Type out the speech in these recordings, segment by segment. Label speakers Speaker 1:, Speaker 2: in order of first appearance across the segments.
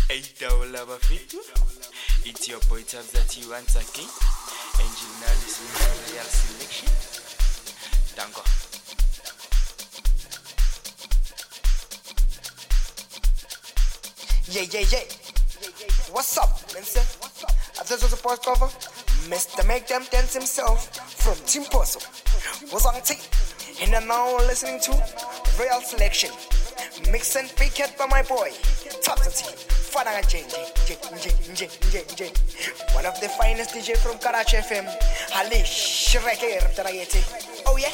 Speaker 1: 8 It's your boy Tabs that you once again. And you now listening to Real Selection. Dango.
Speaker 2: Yeah. What's up, Vincent? This was a post cover. Mr. Make Them Dance himself from Team Puzzle was on tape. And I'm now listening to Real Selection. Mix and picket by my boy Tabs. One of the finest DJ from Karachi FM, Ali Shreker Tarayete. Oh yeah.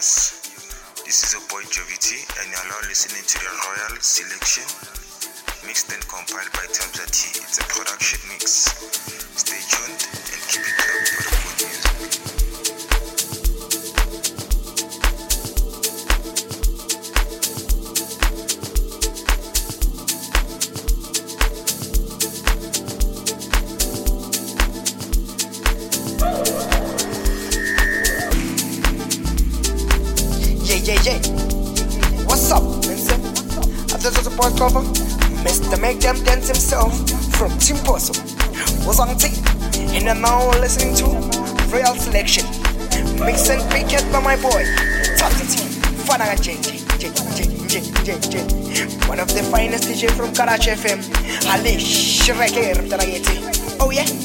Speaker 3: house. This is your boy Jovity, and you're now listening to the Royal Selection, mixed and compiled by Tabza T. It's a production mix. Stay tuned and keep it up for the good music.
Speaker 2: Yeah. What's up, Vincent? This is a boy cover. Mr. Make Them Dance himself from Team Poso. Was on T. And I'm now listening to Royal Selection. Mix and pick it by my boy. Tabza T. Fana J. One of the finest DJ from Karachi FM. Ali Shreker Tarayeti. Oh yeah.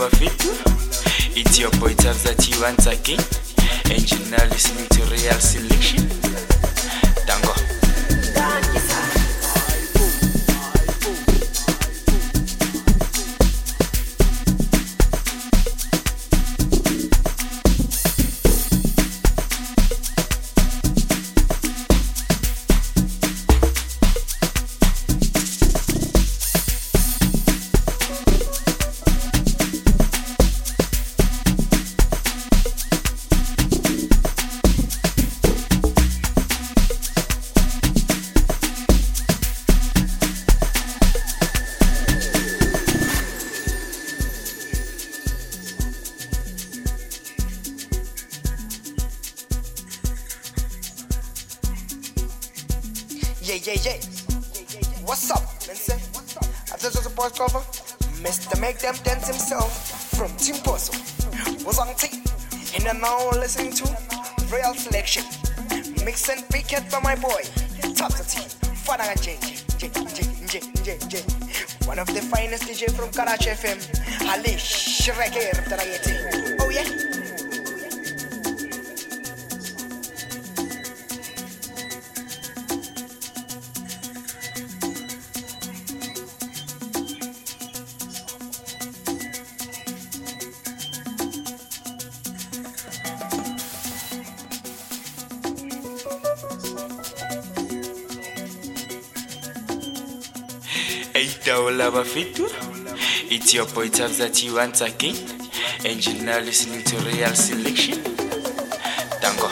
Speaker 1: Bafito. It's your boy Tabzati once again, and you're now listening to Real Selection. Tango.
Speaker 2: Yeah. What's up, man? Say, this was a boys cover. Mr. Make Them Dance himself from Team Poso was on tape. And you're now listening to Real Selection. Mix and pick it by my boy, Tabzati, Fanaga J. One of the finest DJ from Karachi FM, Ali Shreker Tarayeti. Oh, yeah.
Speaker 1: Bafito. It's your boy Tabzati once again, and you're now listening to Real Selection. Tango.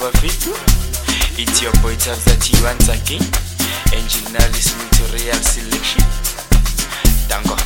Speaker 1: Bafito. It's your boy Tabzati once again, and you're now listening to Real Selection. Dango.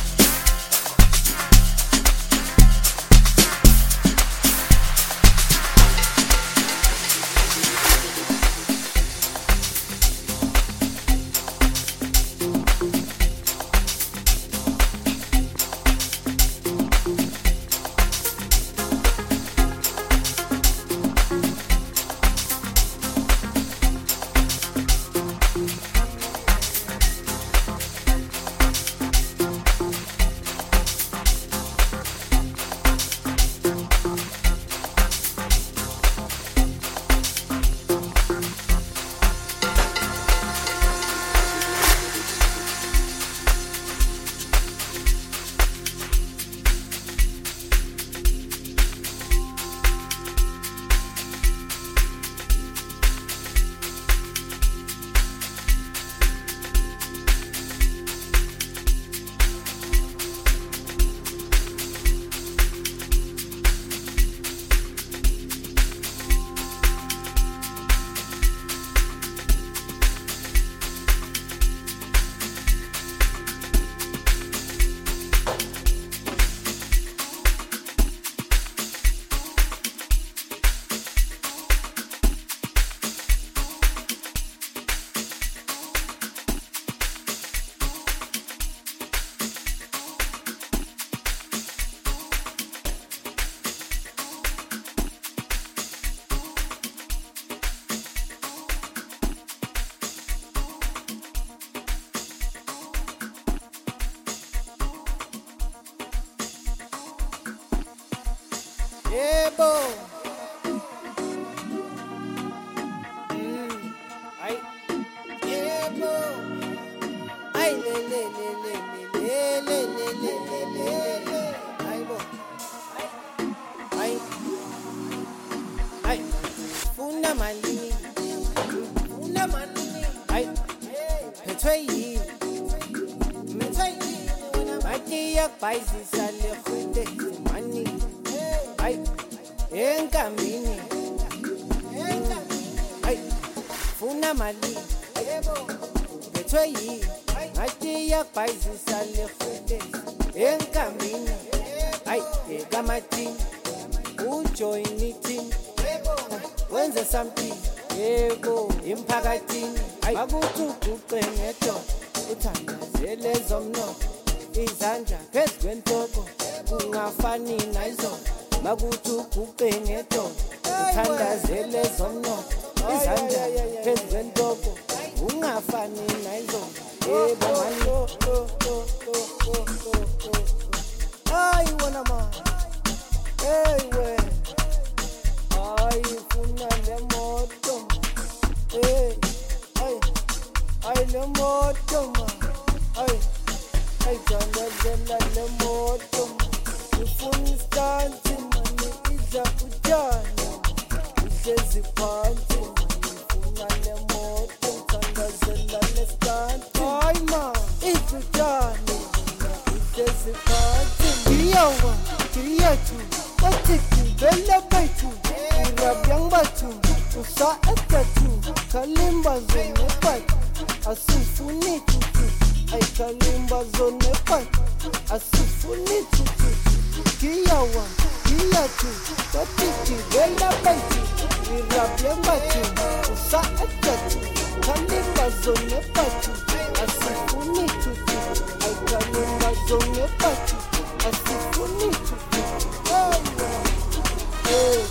Speaker 4: Yeah, boy. Ay, yeah, boy. Ay, le, le, le, le, le, le, le, le, le, le, le. Ay, boy. Ay, ay. Funa mali. Funa mali. Ay, petway. Metway. Mati yak paisi sale khute mani. Ay, enkambini. Ay, funa mali. Bethwe yi. Ngathi yakubhayizisa le khute enkambini. Ay, ekamati. Ujoin team. Wenze something. Yebo, imphakathini. Ay, akuthi uguqe ngedo. Uthandazele zomnotho. Izandla phezu kwentoko. Kungafani nayizo. Makuthi uguqe ngedo. Uthandazele zomnotho. Izandla phezu kwentoko. Ungafani nayizo. Yebo mani. Ay wona ma. Hey we. Ay funa le moto. Hey. Ay le moto ma. Ay thandazela le moto. Ufuna istanti mani iza utshani. Uhlezi phansi mani ufuna le moto. Thandazela le stanti. Ay ma, iza utshani. Uhlezi phansi. Iyawa, iyathu. Bathithi vele bethu. Irabyang bathu. Usa etathu. Kalimba zone bathu. Asifuni tutu. Ay kalimba zone bathu. Asifuni tutu. Kiyawa, kiyathu. Bathithi vele bethu. Irabyang bathu. Usa etathu. Kalimba zone bathu. Asifuni tutu. Ay kalimba zone bathu. Asifuni tutu. Hey.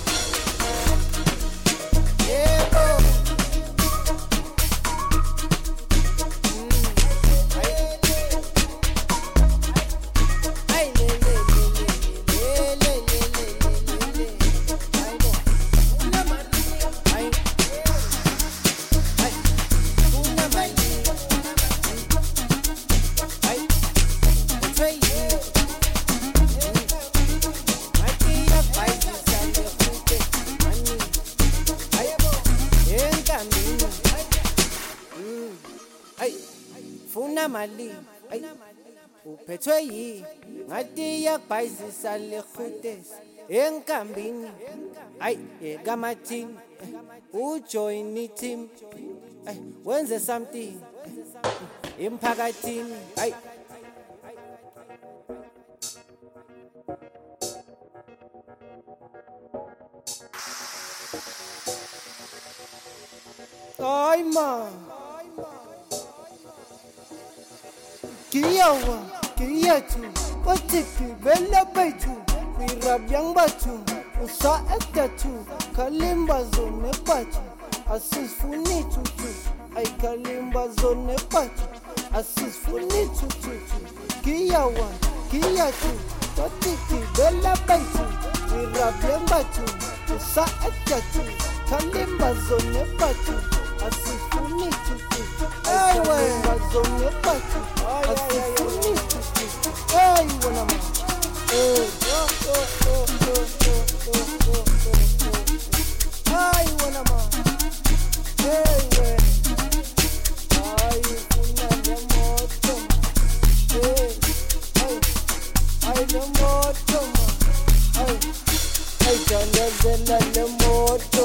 Speaker 4: Funa mali. Ay, uphethwe yi. Ngathi yakubhayizisa le khute enkambini. Ay, ekamathini. ujoin i-team wenze something emphakathini hayi ay man kiyawa kiyatu otiki bela baitu wirabyang batu usa etatu kalimba zone batu asifuni tutu ay kalimba zone batu asifuni tutu kiyawa kiyatu otiki bela baitu wirabyang batu usa etatu kalimba zone batu asifuni tutu ay kalimba zone batu asifuni tutu ay wana ma ay wana ma hey we ay kuna le moto hey ay le moto ay janda zela le moto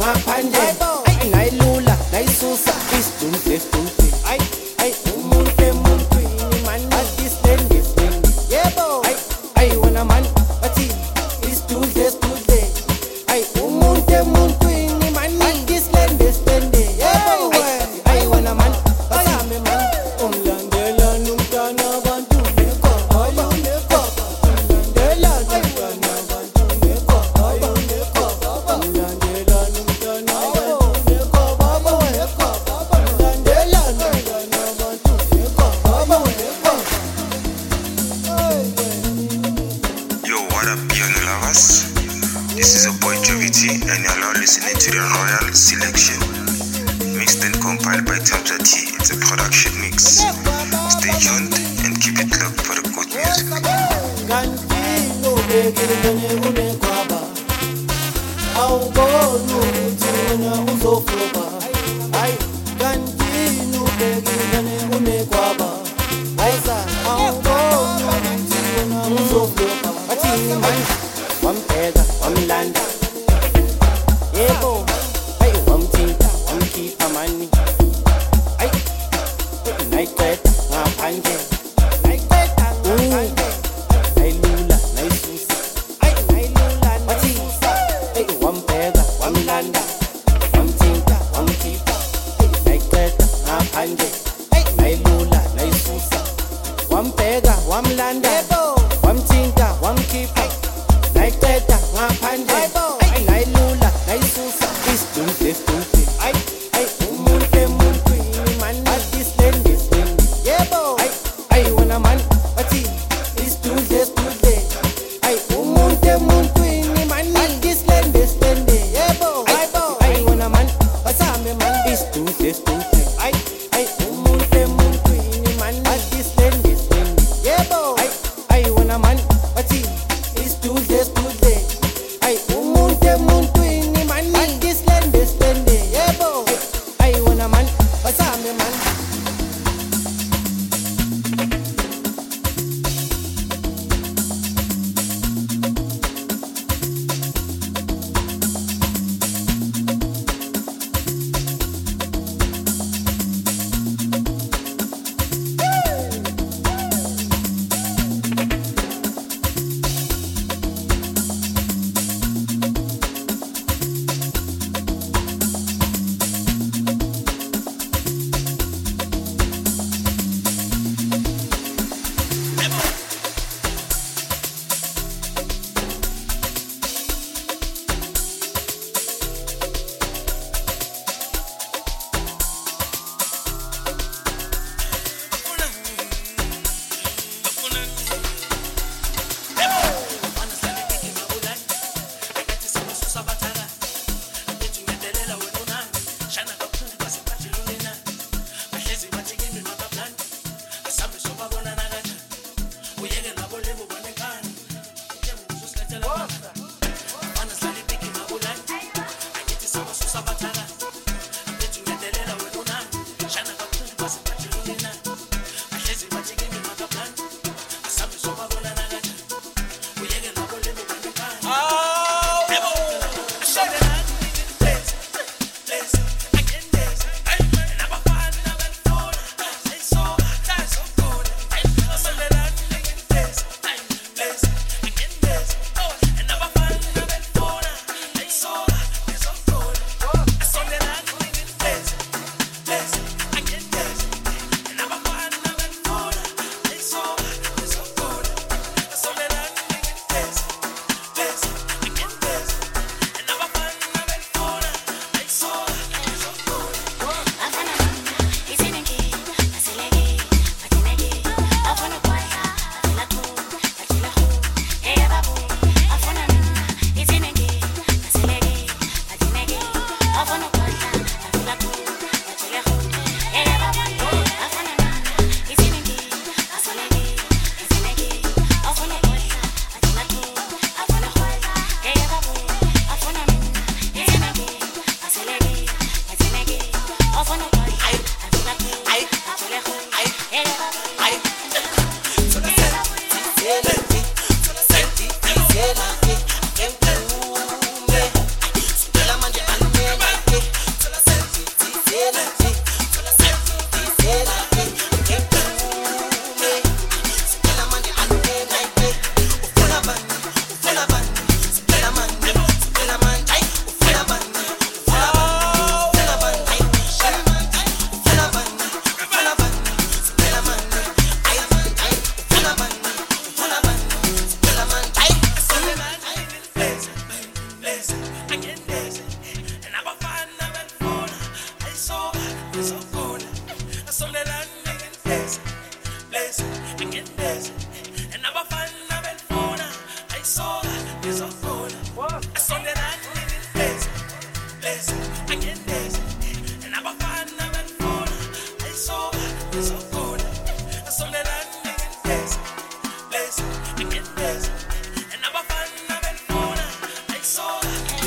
Speaker 5: Nailula, naisusa, istumpe, ay, umunte
Speaker 3: your boy Jovity, and you're now listening to the Royal Selection, mixed and compiled by Tabza T. It's a production mix. Stay tuned and keep it locked for the good music.
Speaker 5: Wampega, wamlanda, yebo, hey, wamthinta, wamkhipha mani, ay, nayiqeda ngaphandle, nayiqeda ngaphandle, nayilula, nayisusa, ay, nayilula, nayisusa, hey, wampega, wamlanda, wamthinta, wamkhipha, hey, nayiqeda ngaphandle, hey, nayilula, nayisusa, wampega, wamlanda, yebo, wamthinta, wamkhipha, nayiqeda ngaphandle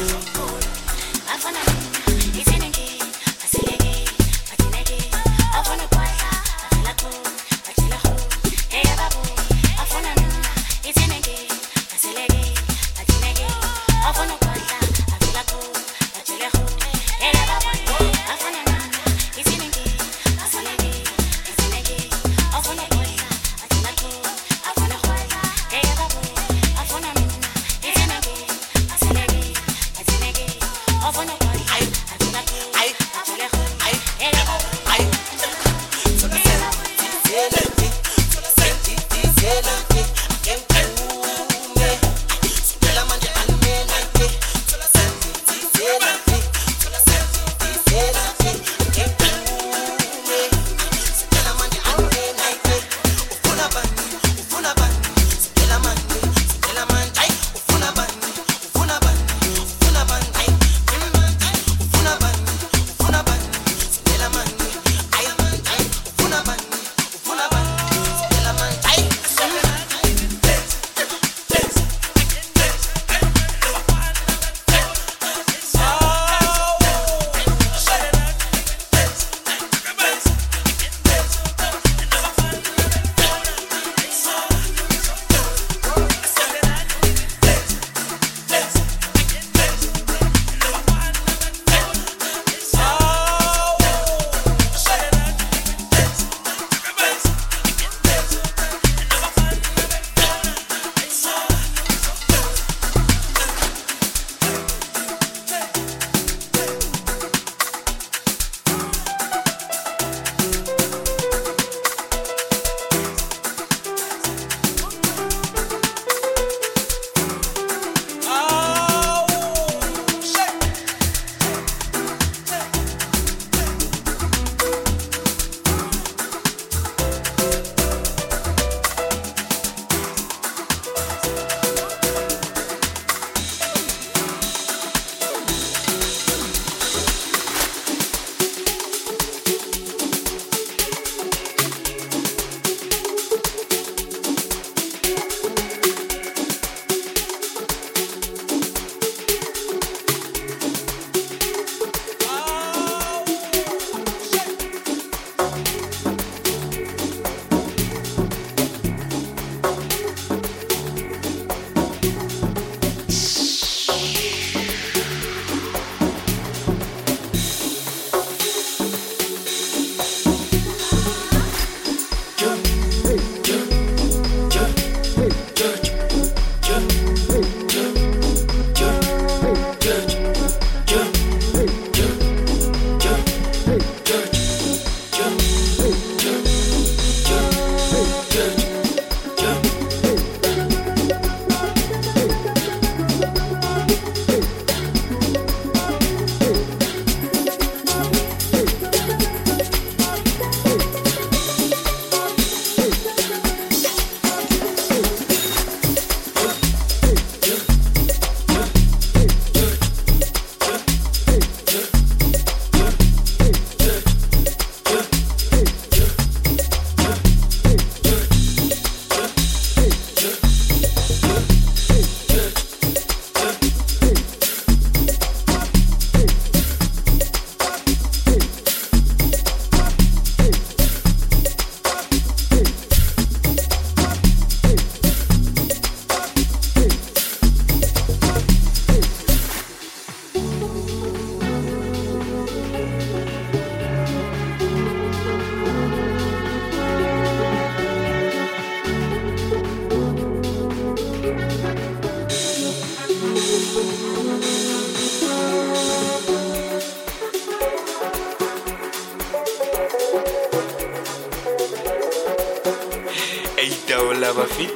Speaker 1: Lava Fit.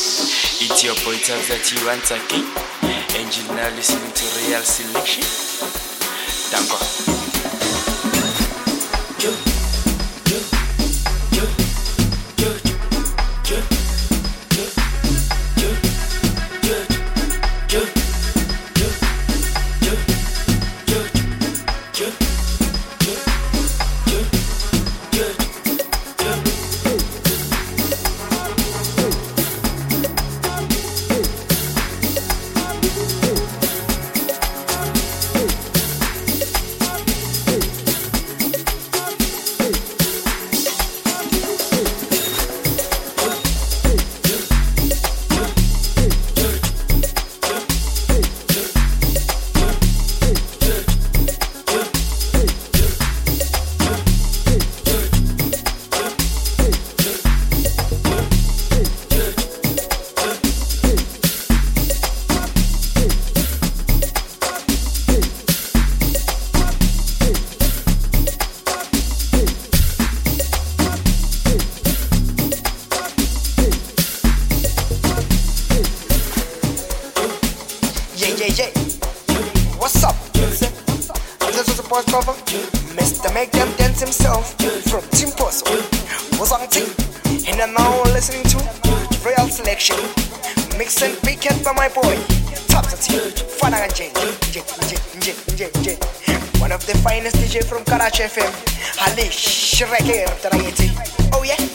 Speaker 1: It's your boy Tabs that you once again, and you're now listening to Real Selection. Danko.
Speaker 2: What's up? This was a boys cover. Mr. Make Them Dance himself from Team Poso. Was on team. And I'm now listening to Royal Selection. Mix and weekend by my boy. Top the team. Fana J. One of the finest DJ from Karachi FM. Halish Shreker Tarayeti. Oh yeah.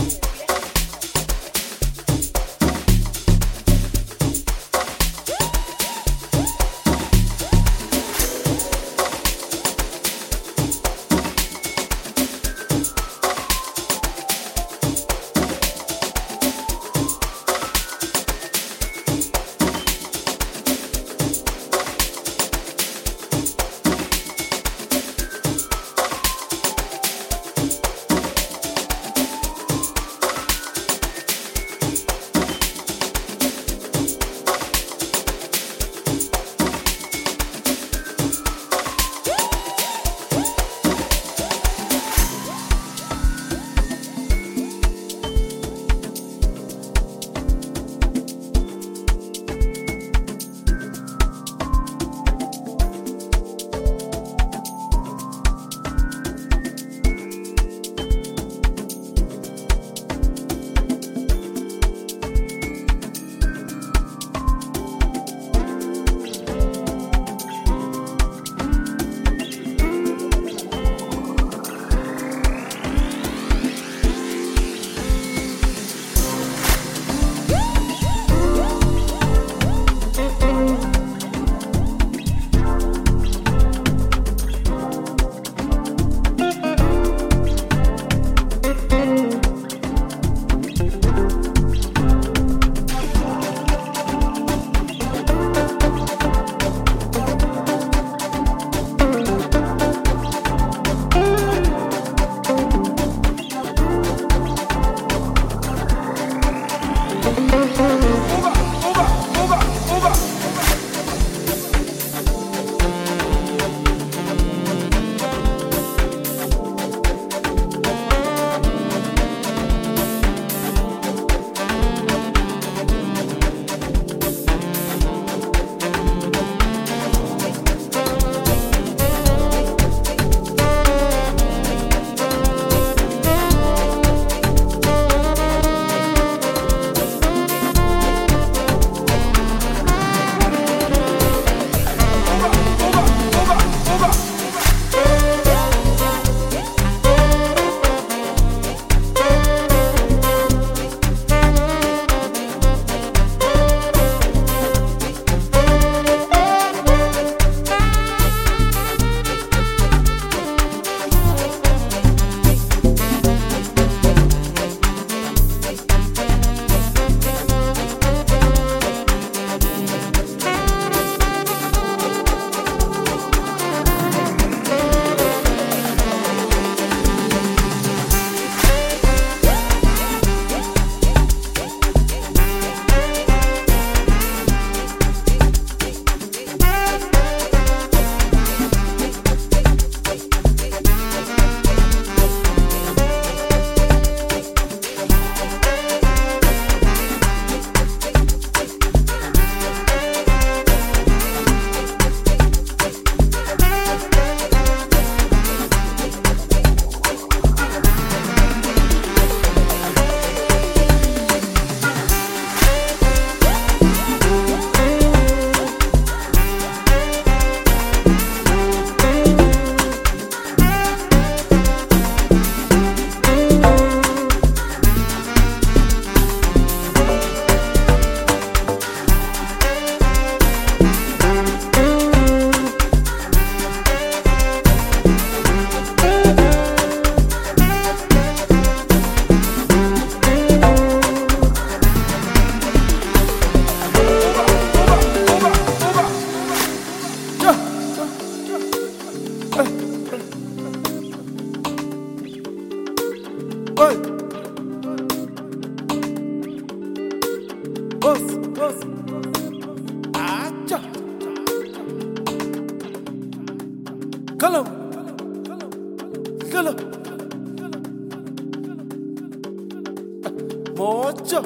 Speaker 5: Mojo.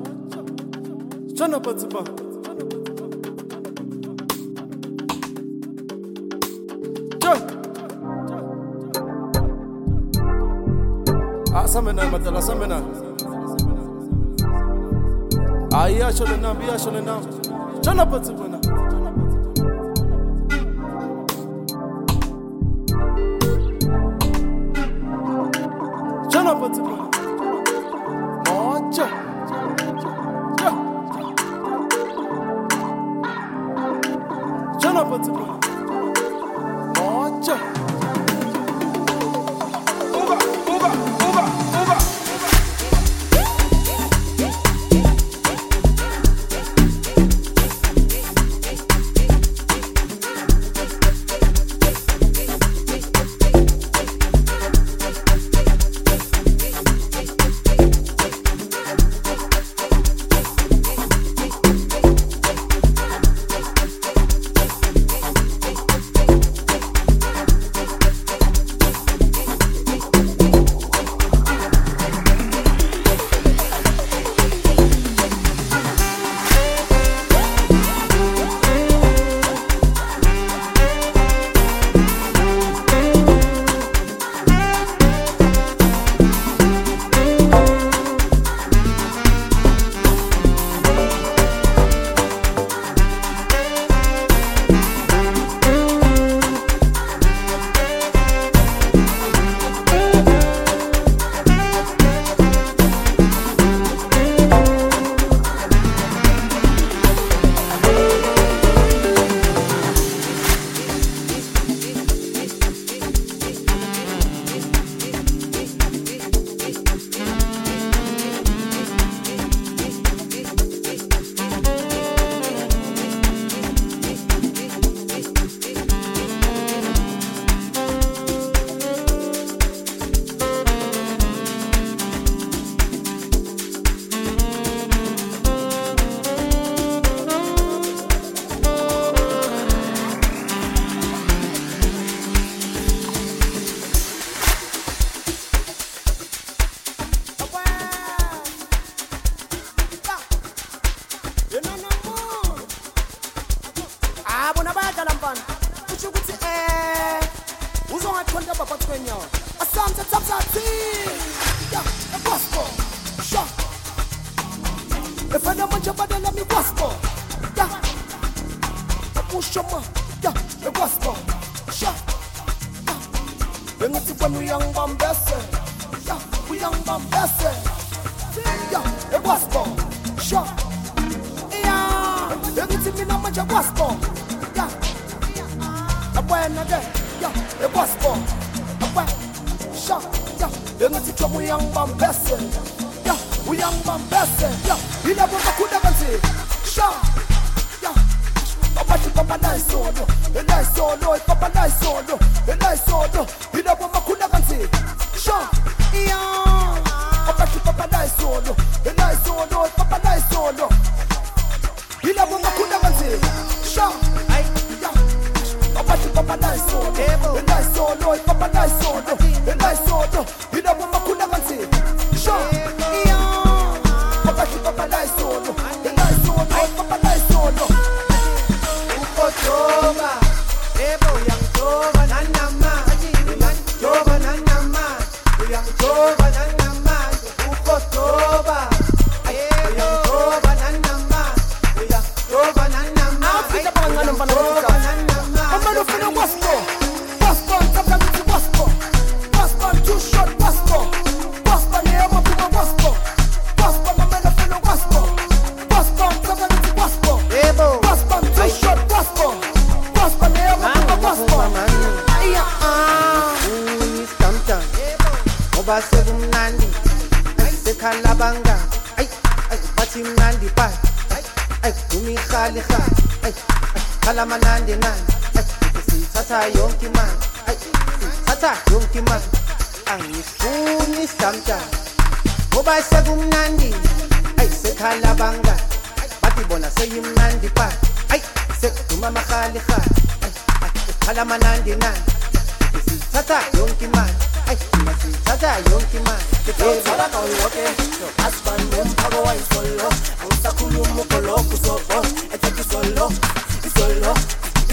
Speaker 5: Chana Patsipa. Samena matala samena. Aya sholena biya sholena. Chana patsibona. Chana patsibona. Mocha. Chana patsibona. Mocha.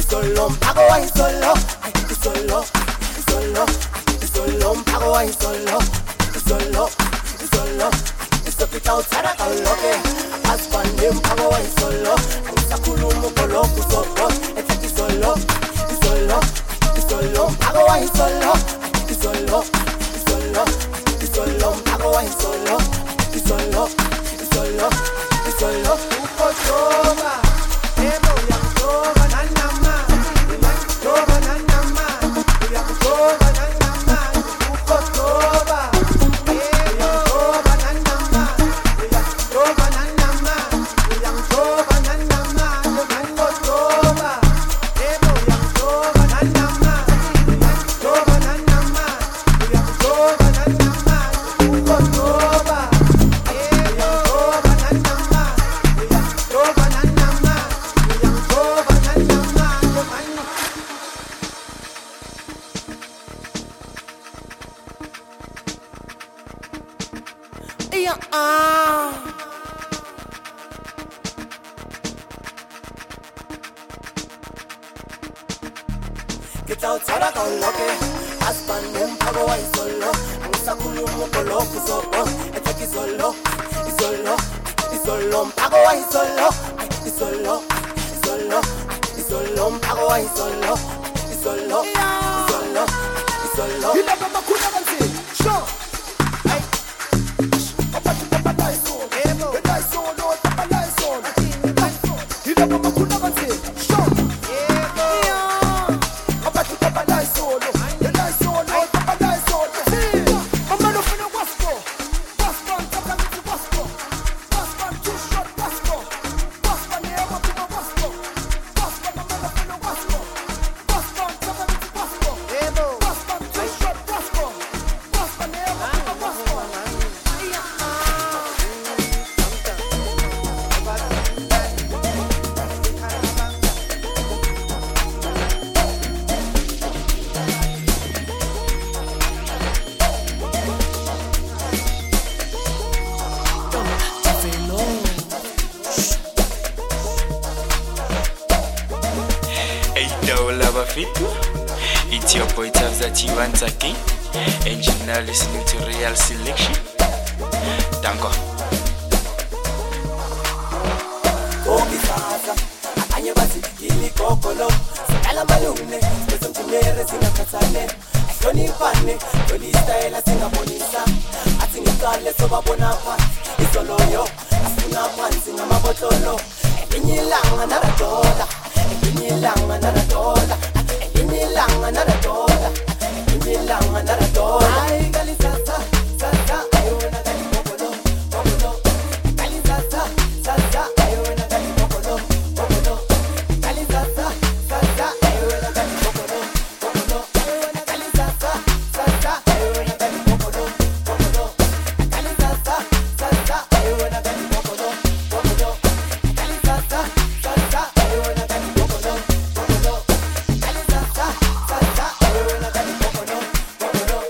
Speaker 4: isolo mpago wa isolo isolo isolo isolo mpago wa isolo isolo isolo isopita utsara kaloke asipande mpago wa isolo angisakhuluma ukoloku soko ethi isolo isolo isolo mpago wa isolo isolo isolo isolo mpago wa isolo isolo isolo isolo ukotoba ebo yakoba nanama yakoba nanama yakoba nanama ukotoba yakoba nanama yakoba nanama yakoba nanama ukotoba ebo yakoba nanama yakoba nanama yakoba nanama ukotoba Kitautsara kaloke asipande mpago wa isolo angisakhuluma ukoloku soko ethi isolo isolo isolo mpago wa isolo isolo isolo isolo mpago wa isolo isolo isolo isolo ilaka makhulu kanzi sho ay apati papa iso ebo iso no papa iso ilaka makhulu kanzi sho
Speaker 1: It's your boy Tabzati once again, and you're now listening to Real Selection. Danko.
Speaker 4: Sasa akanye bathi ilikokolo sala malune besomthumere singakhathane ahlonipane loli style singabonisa athi ngiqale sobabona phansi isoloyo asifuna phansi ngamabotolo elinyilanga naradola elinyilanga naradola elinyilanga naradola elinyilanga naradola ay kalisasa sasa ayona kalikokolo kokolo kalisasa sasa ayona kalikokolo kokolo kalisasa sasa ayona kalikokolo kokolo kalisasa sasa ayona kalikokolo kokolo kalisasa sasa ayona kalikokolo kokolo kalisasa sasa ayona kalikokolo kokolo kalisasa sasa ayona kalikokolo kokolo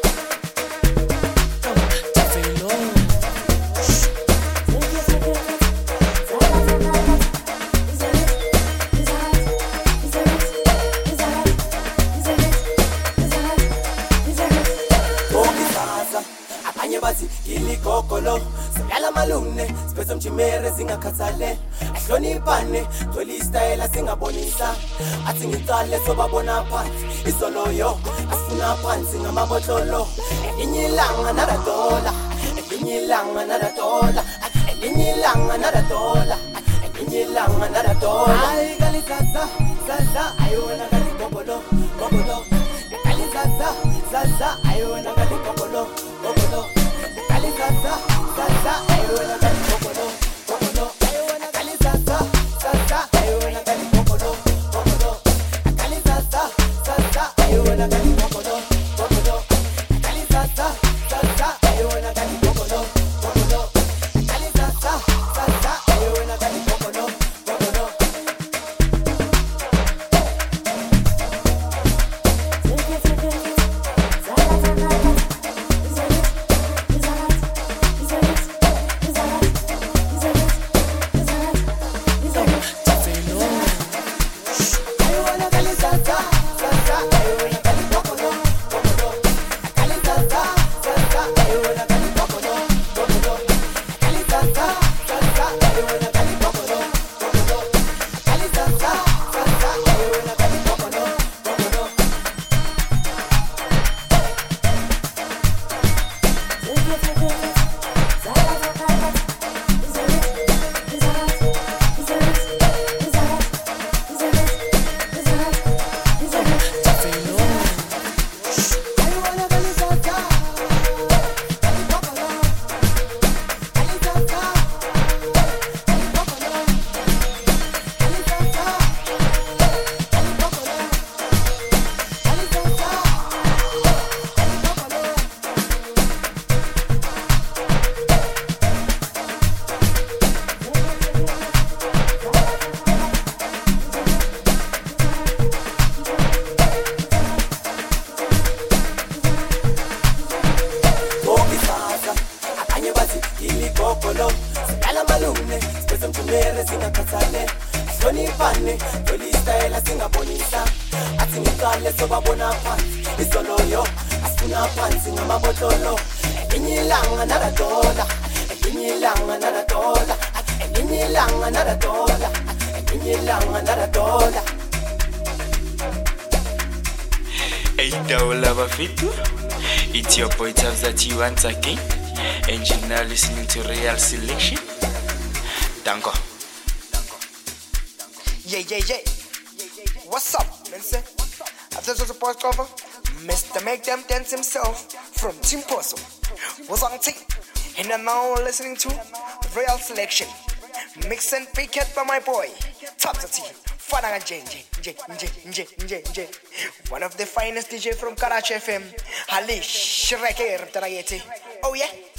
Speaker 4: abanye bathi ilikokolo siyala malune siphethe mjimere singakhathale ahlonipane tholi style singabonisa athi ngicale sobabona phansi isoloyo asifuna phansi ngamabotolo elinyilanga naradola elinyilanga naradola elinyilanga naradola elinyilanga naradola ay kalisasa sasa ayona kalikokolo kokolo kalisasa sasa ayona kalikokolo kokolo kalisasa sasa ayona kalikokolo kokolo kalisasa sasa ayona kalikokolo kokolo kalisasa sasa ayona kalikokolo kokolo kalisasa sasa ayona kalikokolo kokolo kalisasa sasa ayona kalikokolo kokolo sibale sobabona phansi isoloyo asifuna phansi ngamabotolo elinye ilanga naradola elinye ilanga naradola elinye ilanga naradola elinye ilanga naradola.
Speaker 1: Hey Daula Bafitu, it's your boy Tabza T once again, and you're now listening to Real Selection. Danko.
Speaker 2: Yeah. What's up, man? Say, this was a post cover. Mr. Make Them Dance himself from Team Poso was on team, and I'm now listening to Real Selection. Mix and picket by my boy Tabza T. One of the finest DJ from Karachi FM, Halish Shreker Tarayeti. Oh yeah.